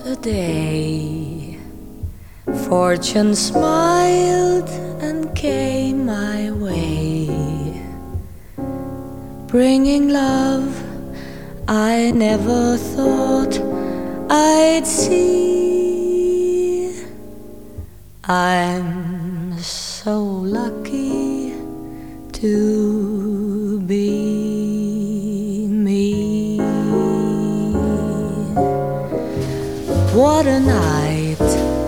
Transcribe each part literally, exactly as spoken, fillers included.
a day, fortune smiled and came my way, bringing love I never thought I'd see. I'm so lucky to be me. What a night!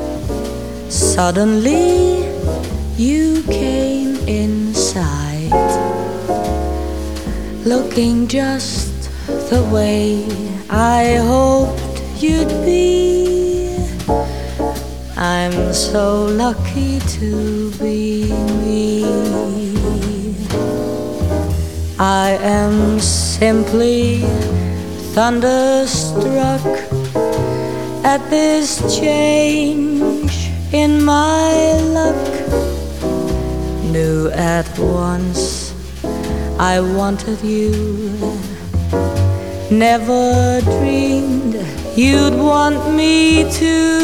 Suddenly you came in sight, looking just the way I hoped you'd be. I'm so lucky to be me. I am simply thunderstruck at this change in my luck. Knew at once I wanted you, never dreamed you'd want me to.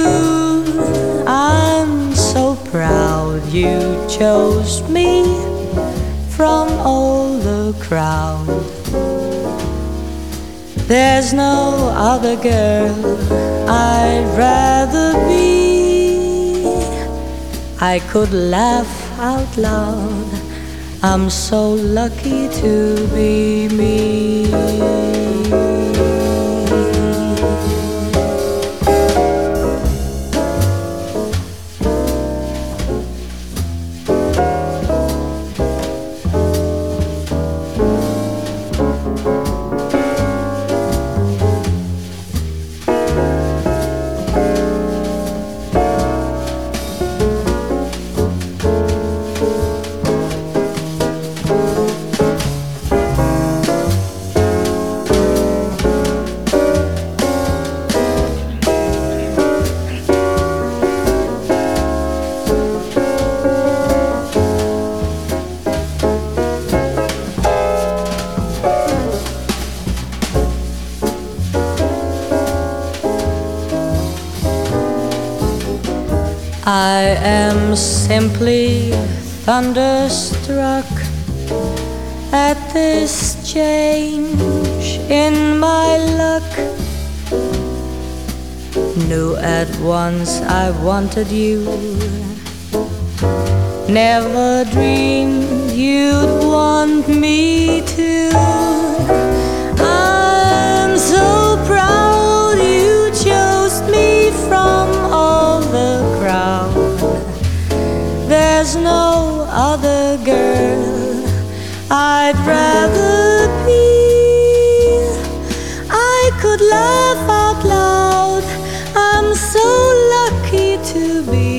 I'm so proud you chose me from all the crowd. There's no other girl I'd rather be. I could laugh out loud, I'm so lucky to be me. I am simply thunderstruck at this change in my luck. Knew at once I wanted you, never dreamed you'd want me to. I'm so proud you chose me from all the crowd. There's no other girl I'd rather be. I could laugh out loud, I'm so lucky to be